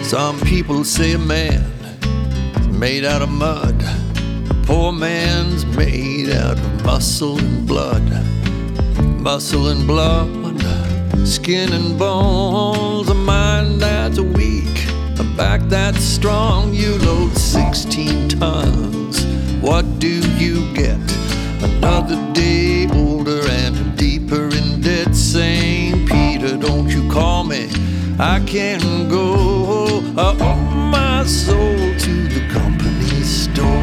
Some people say a man is made out of mud. A poor man's made out of muscle and blood. Muscle and blood, skin and bones. A mind that's weak, a back that's strong. You load 16 tons, what do you get? Another day older and deeper in debt. St. Peter, don't you call me, I can go. I owe my soul to the company store.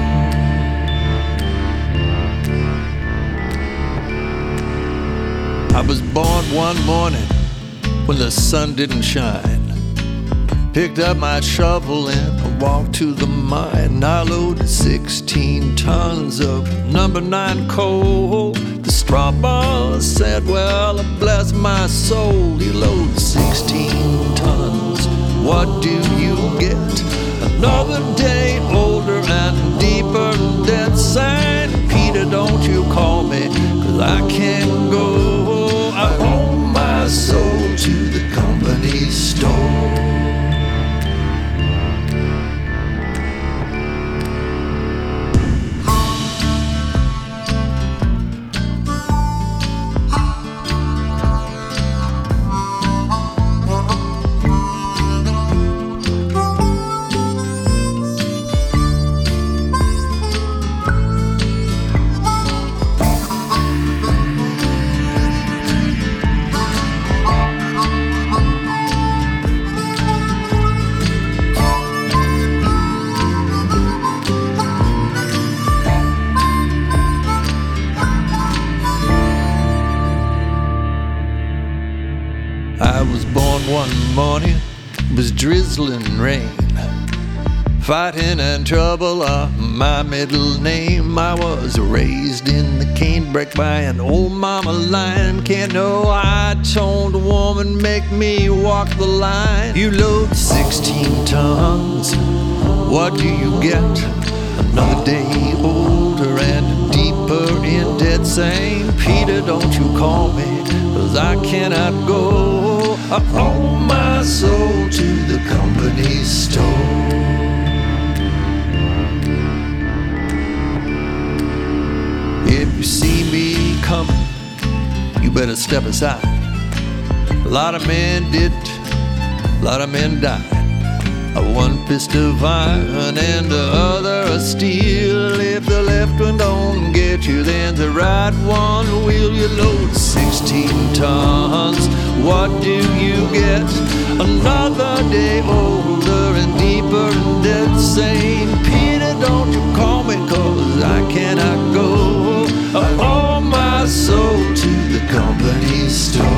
I was born one morning when the sun didn't shine. Picked up my shovel and walked to the mine. I loaded 16 tons of number 9 coal. The straw boss said, well, bless my soul. You load 16 tons, what do you get? Another day older and deeper in debt. St. Peter, don't you call me, 'cause I can't go. I owe my soul to the company store. I was born one morning, it was drizzling rain. Fighting and trouble are my middle name. I was raised in the canebrake by an old mama lion. Can't no high-toned woman make me walk the line. You load 16 tons, what do you get? Another day older and deeper in debt. St. Peter, don't you call me, 'cause I cannot go. I owe my soul to the company store. If you see me coming, you better step aside. A lot of men did, a lot of men died. One fist of iron and the other of steel. If the left one don't get you, then the right one will. You load 16 tons, what do you get? Another day older and deeper in debt. St. Peter, don't you call me, 'cause I cannot go. I owe my soul to the company store.